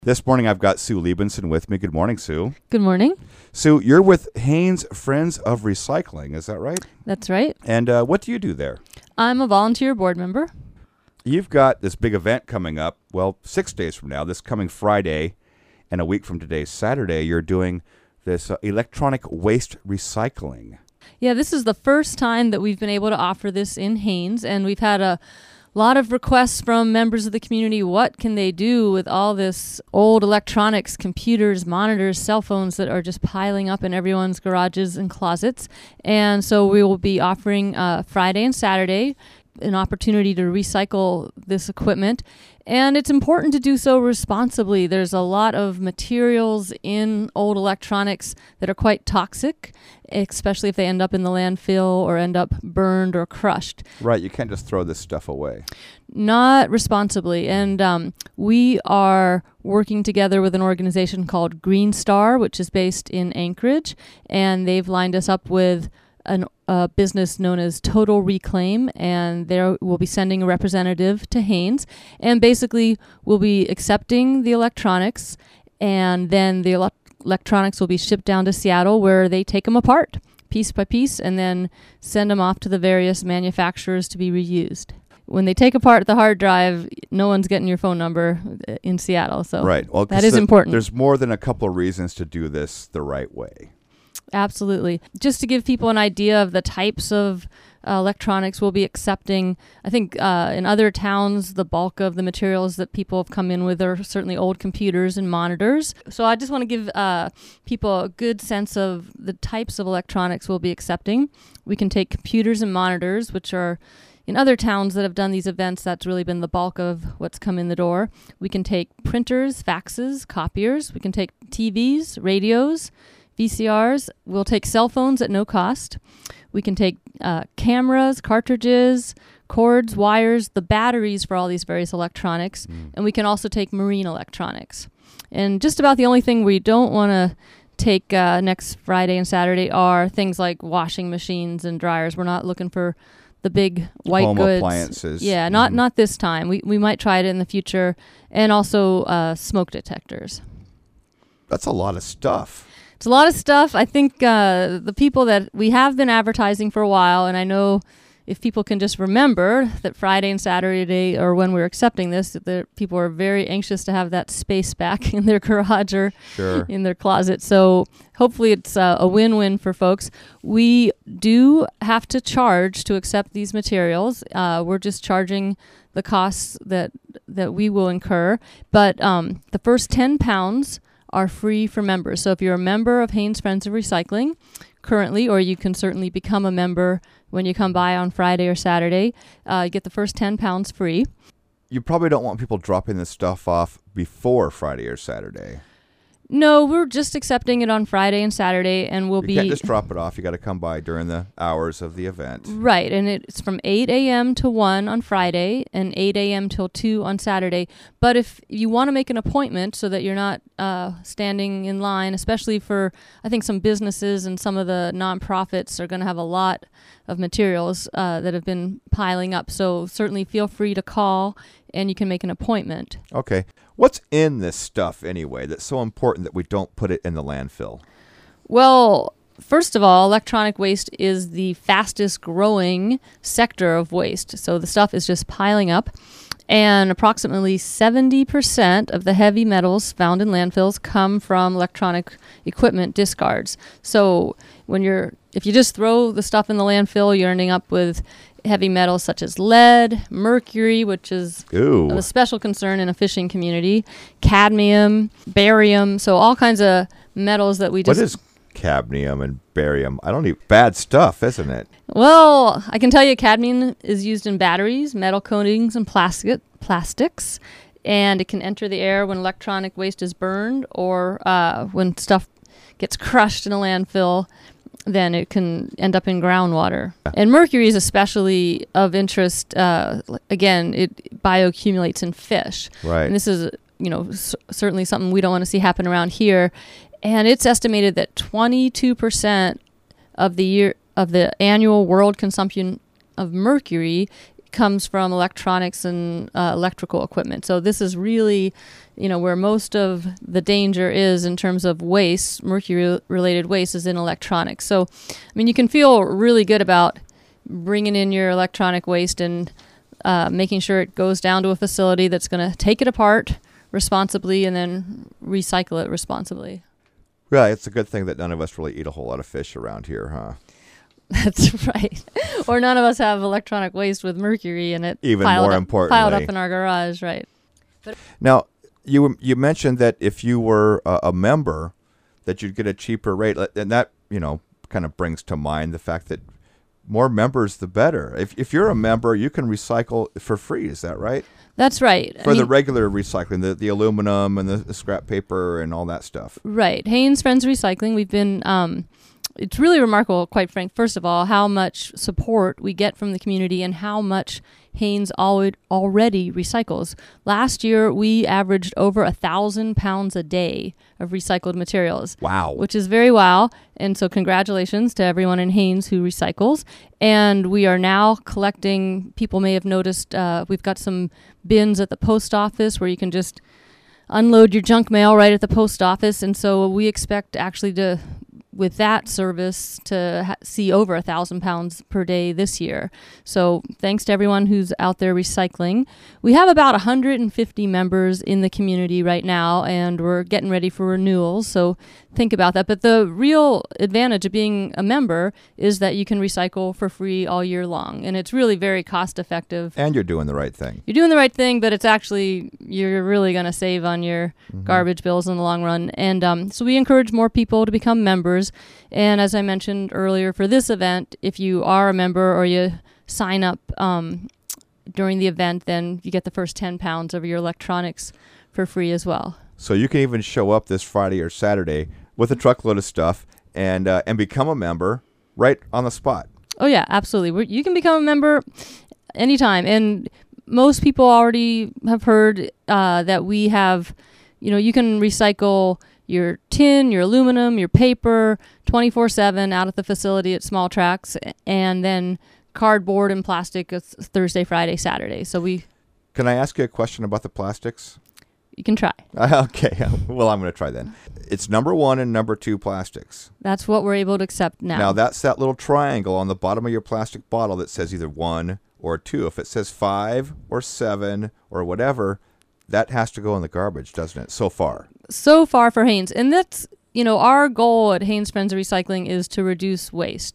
This morning, I've got Sue Liebenson with me. Good morning, Sue. Good morning. Sue, you're with Hanes Friends of Recycling. Is that right? That's right. And what do you do there? I'm a volunteer board member. You've got this big event coming up, 6 days from now, this coming Friday, and a week from today, Saturday, you're doing this electronic waste recycling. Yeah, this is the first time that we've been able to offer this in Hanes, and we've had a lot of requests from members of the community. What can they do with all this old electronics, computers, monitors, cell phones that are just piling up in everyone's garages and closets? And so we will be offering Friday and Saturday an opportunity to recycle this equipment. And it's important to do so responsibly. There's a lot of materials in old electronics that are quite toxic, especially if they end up in the landfill or end up burned or crushed. Right, you can't just throw this stuff away. Not responsibly. And we are working together with an organization called Green Star, which is based in Anchorage, and they've lined us up with a business known as Total Reclaim, and they will be sending a representative to Hanes, and basically we'll be accepting the electronics, and then the electronics will be shipped down to Seattle, where they take them apart piece by piece and then send them off to the various manufacturers to be reused. When they take apart the hard drive, no one's getting your phone number in Seattle, so right. Well, that is important. There's more than a couple of reasons to do this the right way. Absolutely. Just to give people an idea of the types of electronics we'll be accepting, I think in other towns, the bulk of the materials that people have come in with are certainly old computers and monitors. So I just want to give people a good sense of the types of electronics we'll be accepting. We can take computers and monitors, which are in other towns that have done these events, that's really been the bulk of what's come in the door. We can take printers, faxes, copiers. We can take TVs, radios, VCRs. We'll take cell phones at no cost. We can take cameras, cartridges, cords, wires, the batteries for all these various electronics, and we can also take marine electronics. And just about the only thing we don't want to take next Friday and Saturday are things like washing machines and dryers. We're not looking for the big white home goods. Appliances. Yeah, not this time. We might try it in the future, and also smoke detectors. That's a lot of stuff. It's a lot of stuff. I think the people that we have been advertising for a while, and I know if people can just remember that Friday and Saturday, or when we're accepting this, that people are very anxious to have that space back in their garage or in their closet. So hopefully it's a win-win for folks. We do have to charge to accept these materials. We're just charging the costs that we will incur. But the first 10 pounds are free for members. So if you're a member of Hanes Friends of Recycling currently, or you can certainly become a member when you come by on Friday or Saturday, you get the first 10 pounds free. You probably don't want people dropping this stuff off before Friday or Saturday. No, we're just accepting it on Friday and Saturday, and You can't just drop it off. You got to come by during the hours of the event. Right, and it's from 8 a.m. to 1 on Friday and 8 a.m. till 2 on Saturday. But if you want to make an appointment so that you're not standing in line, especially for, I think, some businesses and some of the nonprofits are going to have a lot of materials that have been piling up. So certainly feel free to call, and you can make an appointment. Okay. What's in this stuff anyway that's so important that we don't put it in the landfill? Well, first of all, electronic waste is the fastest growing sector of waste. So the stuff is just piling up. And approximately 70% of the heavy metals found in landfills come from electronic equipment discards. So if you just throw the stuff in the landfill, you're ending up with heavy metals such as lead, mercury, which is of a special concern in a fishing community, cadmium, barium, so all kinds of metals that we just... What is cadmium and barium? Bad stuff, isn't it? Well, I can tell you cadmium is used in batteries, metal coatings, and plastics, and it can enter the air when electronic waste is burned or when stuff gets crushed in a landfill. Then it can end up in groundwater. And mercury is especially of interest. Again, it bioaccumulates in fish. Right. And this is, certainly something we don't want to see happen around here. And it's estimated that 22% of the annual world consumption of mercury comes from electronics and electrical equipment. So this is really, where most of the danger is in terms of waste, mercury-related waste, is in electronics. So, you can feel really good about bringing in your electronic waste and making sure it goes down to a facility that's going to take it apart responsibly and then recycle it responsibly. Yeah, it's a good thing that none of us really eat a whole lot of fish around here, huh? That's right. Or none of us have electronic waste with mercury in it. Even more importantly. Piled up in our garage, right. Now, you mentioned that if you were a member, that you'd get a cheaper rate. And that, kind of brings to mind the fact that more members, the better. If you're a member, you can recycle for free. Is that right? That's right. For the regular recycling, the aluminum and the scrap paper and all that stuff. Right. Haynes Friends Recycling, we've been... it's really remarkable, quite frank, first of all, how much support we get from the community and how much Haynes already recycles. Last year, we averaged over 1,000 pounds a day of recycled materials. Wow. Which is very wow. And so congratulations to everyone in Haynes who recycles. And we are now collecting, people may have noticed, we've got some bins at the post office where you can just unload your junk mail right at the post office. And so we expect actually to... with that service to see over 1,000 pounds per day this year. So thanks to everyone who's out there recycling. We have about 150 members in the community right now, and we're getting ready for renewals. So think about that. But the real advantage of being a member is that you can recycle for free all year long. And it's really very cost effective. And you're doing the right thing. You're doing the right thing, but it's actually, you're really going to save on your garbage bills in the long run. And so we encourage more people to become members. And as I mentioned earlier, for this event, if you are a member or you sign up during the event, then you get the first 10 pounds of your electronics for free as well. So you can even show up this Friday or Saturday with a truckload of stuff and become a member right on the spot. Oh, yeah, absolutely. You can become a member anytime. And most people already have heard that we have, you can recycle your tin, your aluminum, your paper, 24/7 out at the facility at Small Tracks, and then cardboard and plastic Thursday, Friday, Saturday. So Can I ask you a question about the plastics? You can try. Okay. Well, I'm going to try then. It's number 1 and number 2 plastics. That's what we're able to accept now. Now, that's that little triangle on the bottom of your plastic bottle that says either 1 or 2. If it says 5 or 7 or whatever, that has to go in the garbage, doesn't it, so far? So far for Haynes. And that's, our goal at Haynes Friends of Recycling is to reduce waste.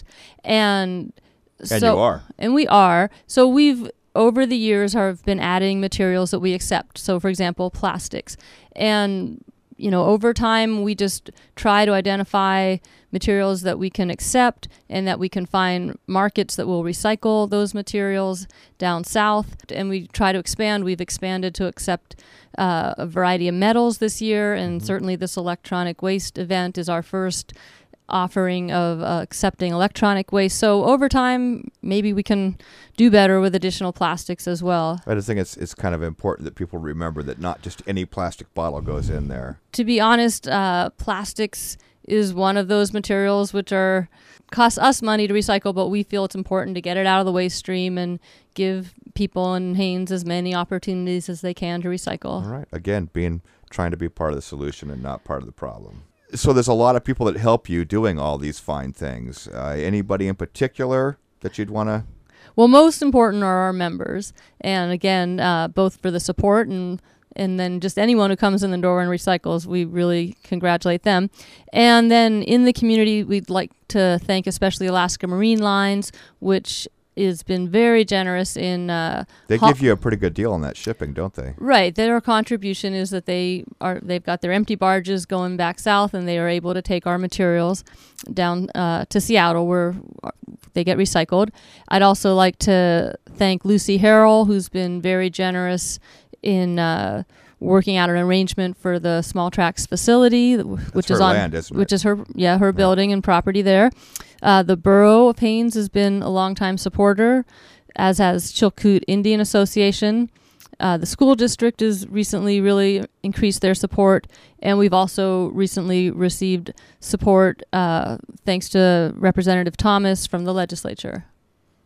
And you are. And we are. So we've, over the years, have been adding materials that we accept. So, for example, plastics. And, over time, we just try to identify materials that we can accept and that we can find markets that will recycle those materials down south. And we try to expand. We've expanded to accept a variety of metals this year. And certainly this electronic waste event is our first offering of accepting electronic waste. So over time, maybe we can do better with additional plastics as well. I just think it's kind of important that people remember that not just any plastic bottle goes in there. To be honest, plastics is one of those materials which cost us money to recycle, but we feel it's important to get it out of the waste stream and give people in Haynes as many opportunities as they can to recycle. All right. Again, trying to be part of the solution and not part of the problem. So there's a lot of people that help you doing all these fine things. Anybody in particular that you'd want to? Well, most important are our members. And again, both for the support and then just anyone who comes in the door and recycles, we really congratulate them. And then in the community, we'd like to thank especially Alaska Marine Lines, which has been very generous in... they give you a pretty good deal on that shipping, don't they? Right. Their contribution is that they've got their empty barges going back south, and they are able to take our materials down to Seattle where they get recycled. I'd also like to thank Lucy Harrell, who's been very generous in working out an arrangement for the Small Tracks facility, which is land, isn't it? Which is her building and property there. The Borough of Haynes has been a longtime supporter, as has Chilkoot Indian Association. The school district has recently really increased their support, and we've also recently received support thanks to Representative Thomas from the legislature.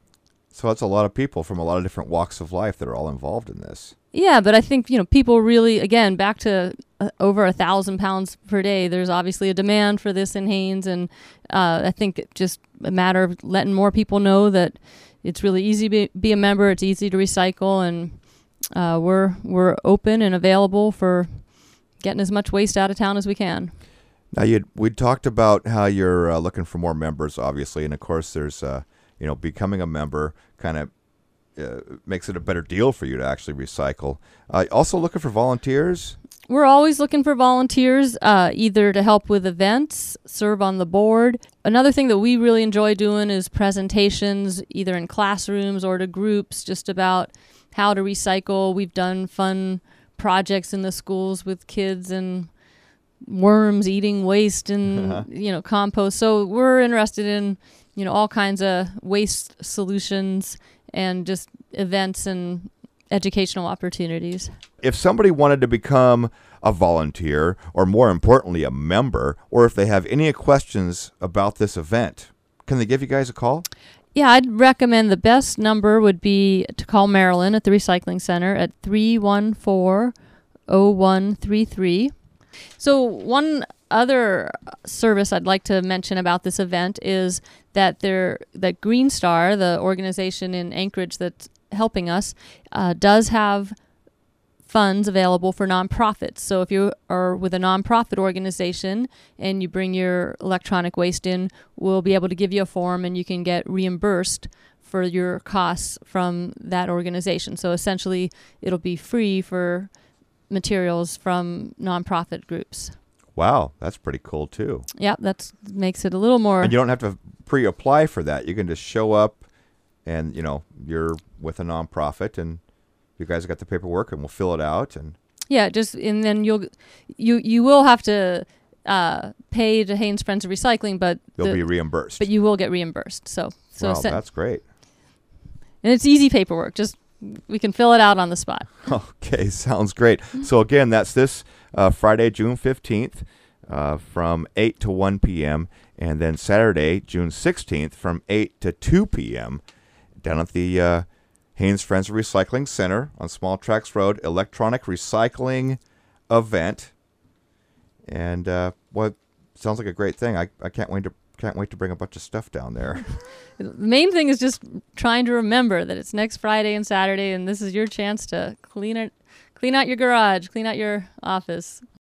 So that's a lot of people from a lot of different walks of life that are all involved in this. Yeah, but I think, people really, again, back to over 1,000 pounds per day, there's obviously a demand for this in Haines, and I think it's just a matter of letting more people know that it's really easy to be a member, it's easy to recycle, and we're open and available for getting as much waste out of town as we can. Now, we talked about how you're looking for more members, obviously, and of course there's, becoming a member kind of makes it a better deal for you to actually recycle. Also looking for volunteers? We're always looking for volunteers, either to help with events, serve on the board. Another thing that we really enjoy doing is presentations, either in classrooms or to groups, just about how to recycle. We've done fun projects in the schools with kids and worms eating waste and, compost. So we're interested in, all kinds of waste solutions and just events and educational opportunities. If somebody wanted to become a volunteer, or more importantly, a member, or if they have any questions about this event, can they give you guys a call? Yeah, I'd recommend the best number would be to call Marilyn at the Recycling Center at 314-0133. So one other service I'd like to mention about this event is that Green Star, the organization in Anchorage that's helping us, does have funds available for nonprofits. So if you are with a nonprofit organization and you bring your electronic waste in, we'll be able to give you a form and you can get reimbursed for your costs from that organization. So essentially, it'll be free for materials from nonprofit groups. Wow, that's pretty cool too. Yeah, that makes it a little more. And you don't have to pre-apply for that. You can just show up, and you're with a nonprofit, and you guys got the paperwork, and we'll fill it out. And and then you will have to pay to Haines Friends of Recycling, but you'll be reimbursed. But you will get reimbursed. So wow, that's great. And it's easy paperwork. Just we can fill it out on the spot. Okay, sounds great. So again, that's this Friday, June 15th, from 8 to 1 p.m., and then Saturday, June 16th, from 8 to 2 p.m., down at the Haines Friends of Recycling Center on Small Tracks Road, electronic recycling event. And sounds like a great thing. I can't wait to bring a bunch of stuff down there. The main thing is just trying to remember that it's next Friday and Saturday, and this is your chance to clean out your garage, clean out your office.